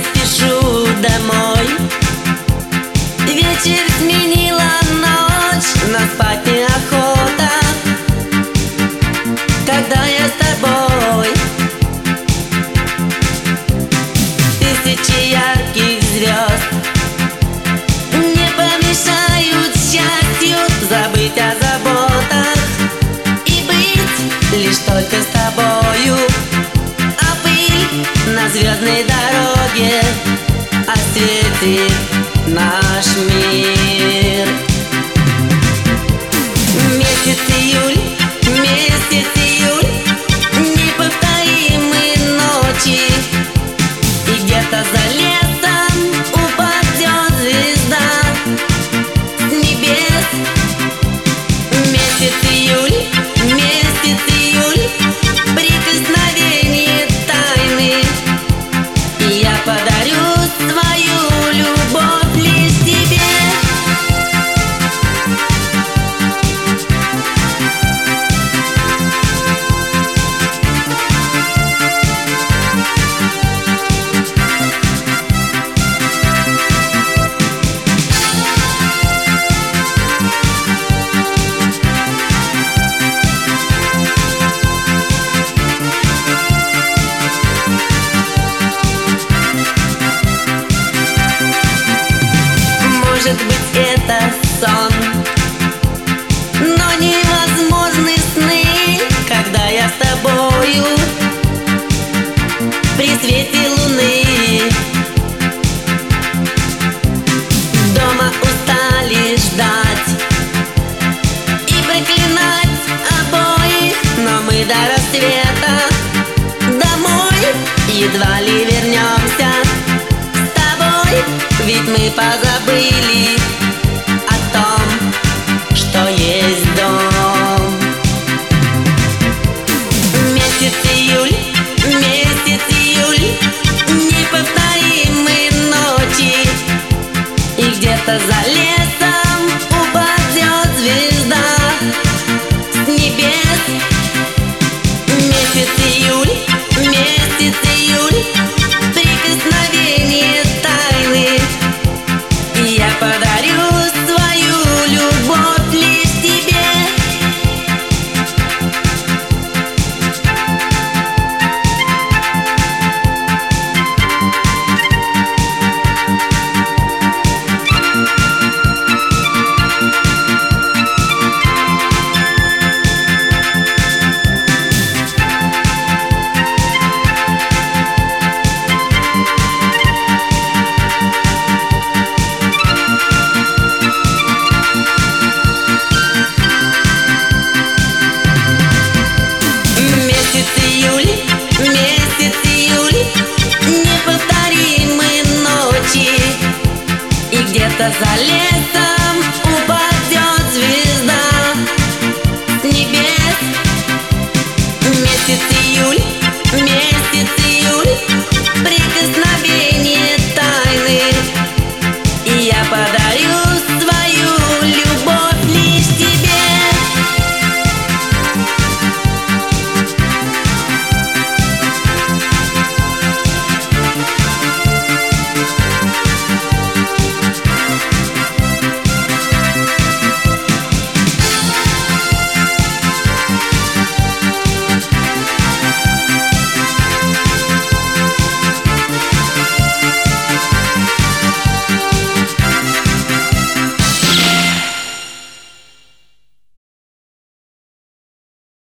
спешу домой. Вечер сменила ночь, но спать неохота. Когда я с тобой, тысячи ярких звезд не помешают счастью забыть о заботах и быть лишь только с тобою. А пыль на звездной дороге осветит наш мир. Месяц июль, неповторимые ночи, и где-то за лесом упадет звезда с небес. Месяц июль, прикосновение тайны, и я подарю свою любовь лишь тебе. Может быть, это сон, но невозможны сны, когда я с тобою при свете луны. Дома устали ждать и проклинать обоих, но мы до рассвета домой едва ли вернемся. Ведь мы позабыли о том, что есть дом. Месяц июль, неповторимые ночи, и где-то за лесом упадет звезда с небес. Месяц июль, прикосновение тайны, и я подарю свою любовь лишь тебе. Месяц июль, неповторимые ночи, и где-то за лесом упадет звезда с небес. Месяц июль,